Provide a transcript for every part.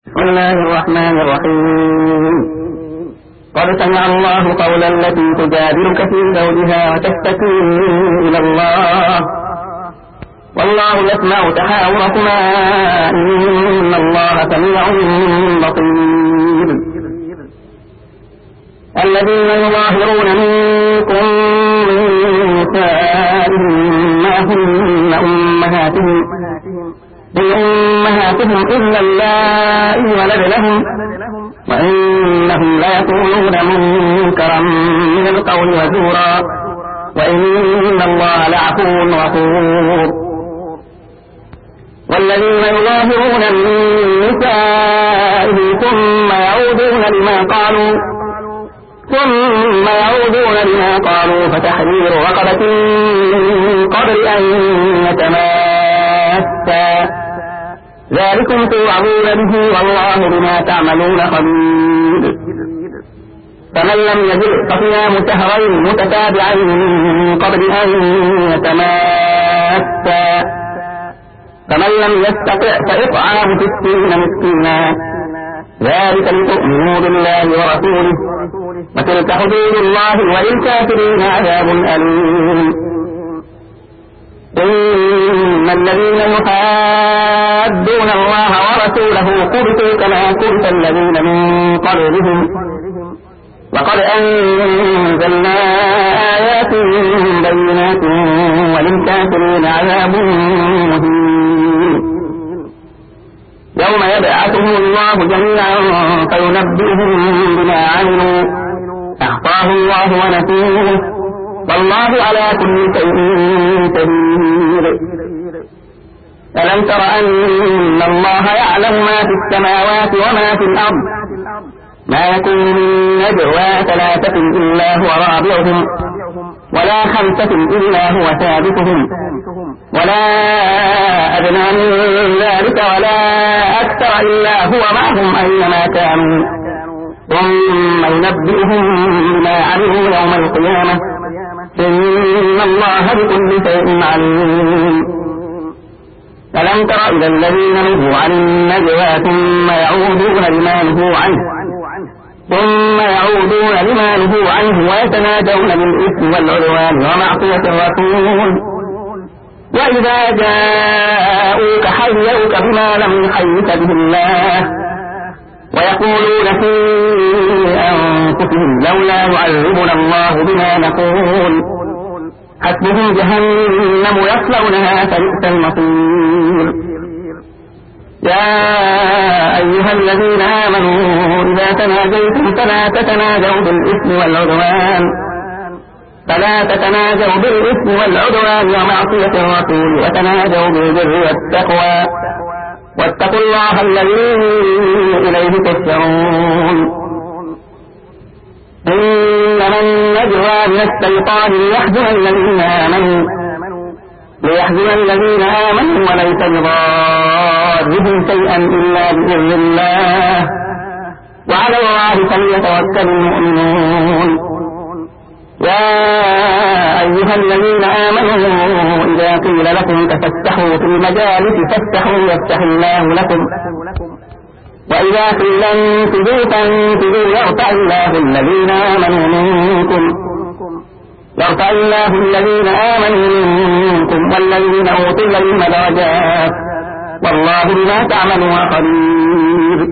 بسم الله الرحمن الرحيم. قد سمع الله قولا التي تجادلك في زوجها وتشتكي إلى الله والله يسمع تحاوركما إن الله سميع بصير. الذين يظاهرون منكم من نسائهم ما هن أمهاتهم إلا اللائي ولدنهم وإنهم ليقولون منكرا من القول وزورا وإن الله لعفو غفور. والذين يظاهرون من نسائهم ثم يعودون لما قالوا فتحرير رقبة من قبل أن يتماسا ذلكم توعظون به والله بما تعملون خبير. فمن لم يجد فصيام شهرين متتابعين من قبل أن يتماسا فمن لم يستطع فإطعام 60 مسكينا ذلك لتؤمنوا بالله ورسوله وتلك حدود الله وللكافرين عذاب أليم. إن الذين يحادون الله ورسوله كبتوا كما كبت الذين من قبلهم وقد أنزلنا آيات بينات وللكافرين عذاب مهين. يوم يبعثهم الله جميعا فينبئهم بما عملوا أحصاه الله ونسوه والله على كل شيء شهيد. ألم تر أن الله يعلم ما في السماوات وما في الأرض ما يكون من نجوى 3 إلا هو رابعهم ولا 5 إلا هو سادسهم ولا أدنى من ذلك ولا أكثر إلا هو معهم أينما كانوا ثم ينبئهم بما عملوا يوم القيامة إن الله بكل شيء عليم. ألم تر إلى الذين نهوا عن النجوى ثم يعودون لما نهوا عنه ويتناجون بالإثم والعدوان ومعصية الرسول وإذا جاءوك حيوك بما لم يحيك به الله ويقولون في أنفسهم لولا يعذبنا الله بما نقول حسبهم جهنم يصلونها فبئس المصير. يا أيها الذين آمنوا إذا تناجيتم فلا تتناجوا بالإثم والعدوان ومعصية الرسول وتناجوا بالبر والتقوى واتقوا الله الذي إليه تحشرون. إنما النجوى من الشيطان ليحزن الذين آمنوا وليس بضارهم شيئا إلا بإذن الله وعلى الله فليتوكل المؤمنون. يا أيها الذين آمنوا إذا قيل لكم تفسحوا في المجالس فافسحوا يفسح الله لكم وإذا قيل انفذوا فانفذوا يرفع الله الذين آمنوا منكم والذين أوتوا العلم درجات والله بما تعملون خبير.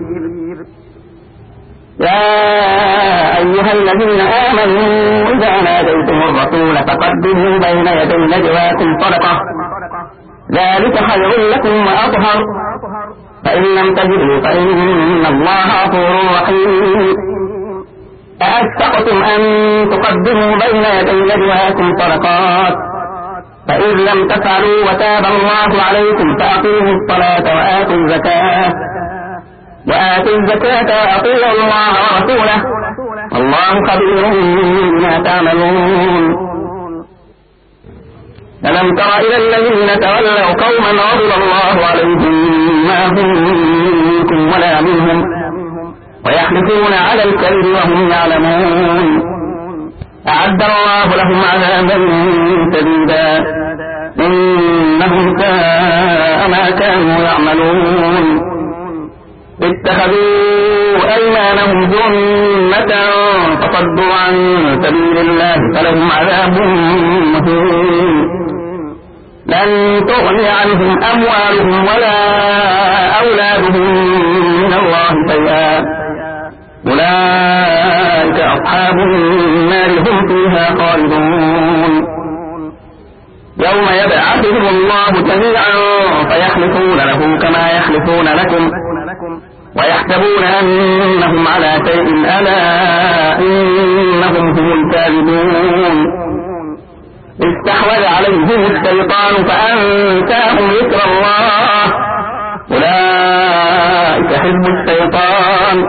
يا أيها الذين آمنوا إذا ناديتم الرسول فقدموا بين يدي نجواكم صدقة ذلك خير لكم وأطهر فإن لم تجدوا فإن الله غفور رحيم. أأشفقتم أن تقدموا بين يدي نجواكم صدقات فإذ لم تفعلوا وتاب الله عليكم فأقيموا الصلاة وآتوا الزكاة وأطيعوا الله ورسوله والله خبير بما تعملون. ألم تر إلى الذين تولوا قوما غضب الله عليهم ما هم منكم ولا منهم ويحلفون على الكذب وهم يعلمون أعد الله لهم عذابا شديدا إنهم ساء ما كانوا يعملون. اتخذوا أيمانهم جنة فصدوا عن سبيل الله فلهم عذاب مهين لن تغني عنهم أموالهم ولا أولادهم من الله شيئا أولئك أصحاب النار هم فيها خالدون يوم يبعثهم الله جميعا فيحلفون له كما يحلفون لكم ويحسبون أنهم على شيء ألا إنهم هم الكاذبون استحوذ عليهم الشيطان فأنساهم ذكر الله أولئك حزب الشيطان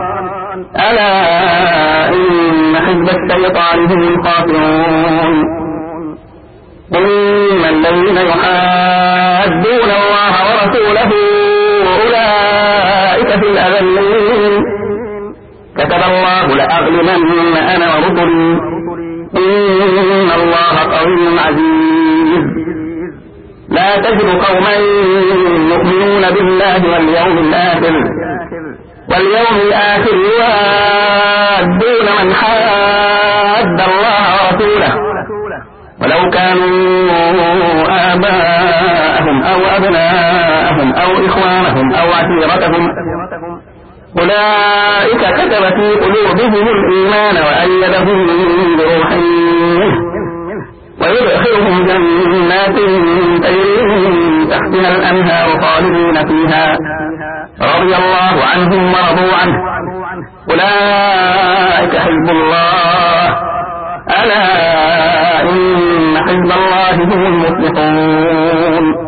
ألا إن حزب الشيطان هم الخاسرون قل الذين يحادون الله ورسوله أولئك في الأذلين كتب الله لأغلبن أنا ورسلي إن الله قوي عزيز لا تجد قوما يؤمنون بالله واليوم الآخر يوادون من حاد الله ورسوله ولو كانوا آباءهم أو أبناءهم أو إخوانهم أو عشيرتهم أولئك كتب في قلوبهم الإيمان وأيدهم بروح منه ويدخلهم جنات تجري من تحتها الأنهار خالدين فيها رضي الله عنهم ورضوا عنه أولئك حزب الله ألا إن حزب الله هم المفلحون